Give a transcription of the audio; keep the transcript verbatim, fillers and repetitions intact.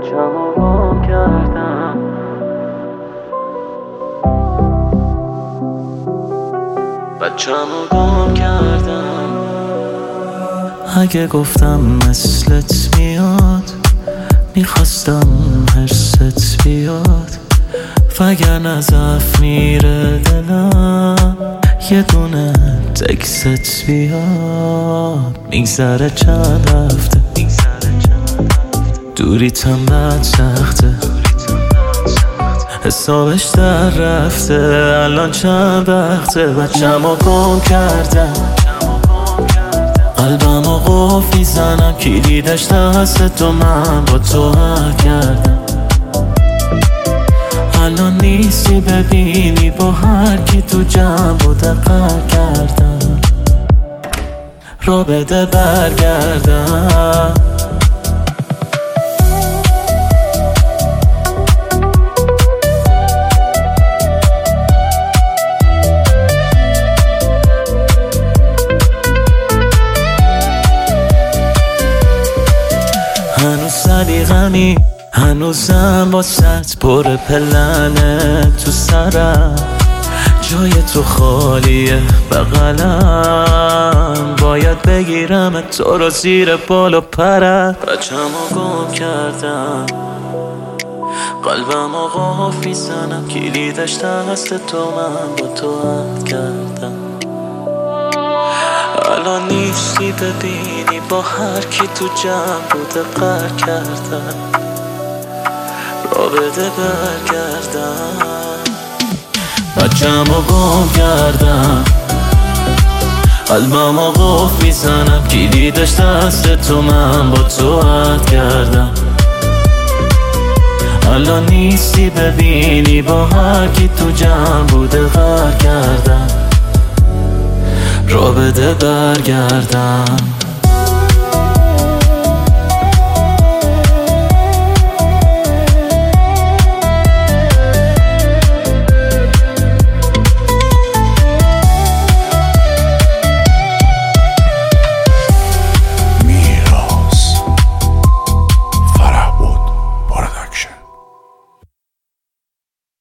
بچه‌مو گم کردم. بچه‌مو گم کردم. اگه گفتم مثلت میاد میخواستم حرست بیاد، وگرنه ضعف میره دلم یه دونه تکست بیاد. میگذره چند هفته دوریتم بد سخته، حسابش در رفته الان چند وقته. بچه‌مو گم کردم، قلبمو قفل میزنم، کلیدش دست تو، من با تو حق کردم. الان نیستی ببینی با هر کی تو جمع بوده قهر کردم. را بده برگردم. هنوز صدیقمی، هنوزم واسط پر پلنه تو سرم، جای تو خالیه بغلم، باید بگیرم تو رو زیر بال و پرم. بچه‌مو گم کردم، قلبمو قفل میزنم، کلیدش دست تو، من با تو عهد کردم. الان نیستی ببینی با هر کی تو جمع بوده قهر کردم. را بده برگردم. بچه‌مو گم کردم، قلبمو قفل میزنم، کلیدش دست تو، من با تو عهد کردم. الان نیستی ببینی با هر کی تو جمع بوده قهر کردم. را بده برگردم.